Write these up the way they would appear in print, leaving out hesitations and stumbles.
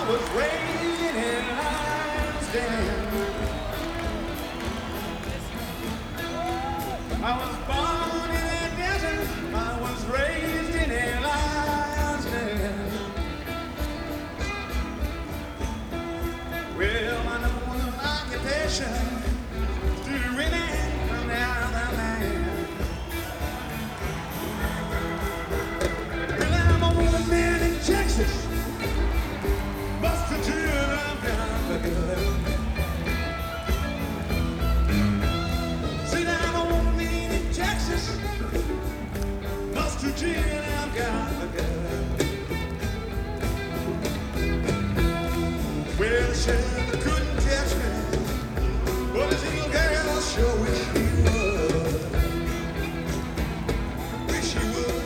was raised in a lion's den. I was born in a desert. I was raised in a lion's den. Well, I know one occupation to remain from the other man. Well, I'm a woman man in Texas. Busted to I've got the good. See, I'm a woman man in Texas. Busted to I've got the good. Well, Sheriff couldn't catch me, but this little girl sure wish she would. Wish she would.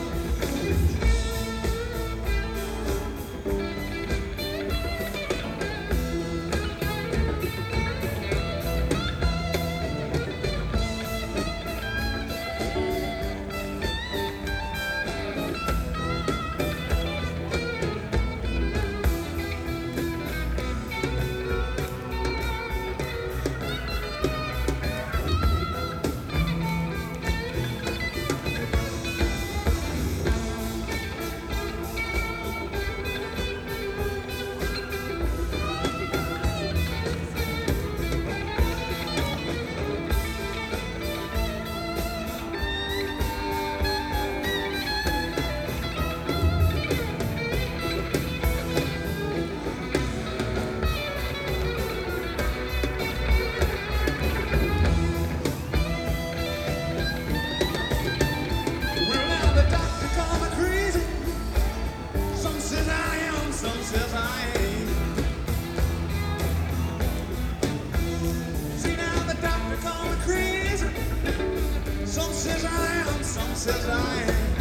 Says I am.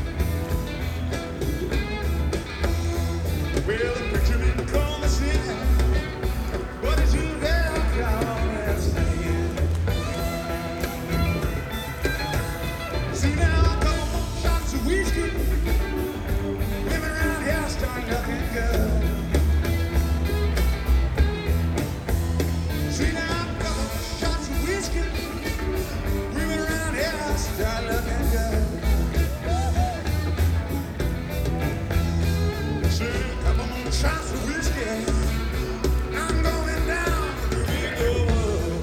Well, the preacher didn't call me sin. What did you get out last night? See now, a couple more shots of whiskey. Women around here start looking good. See now, a couple more shots of whiskey. Women around here start looking good. Shots of whiskey, I'm going down to the door.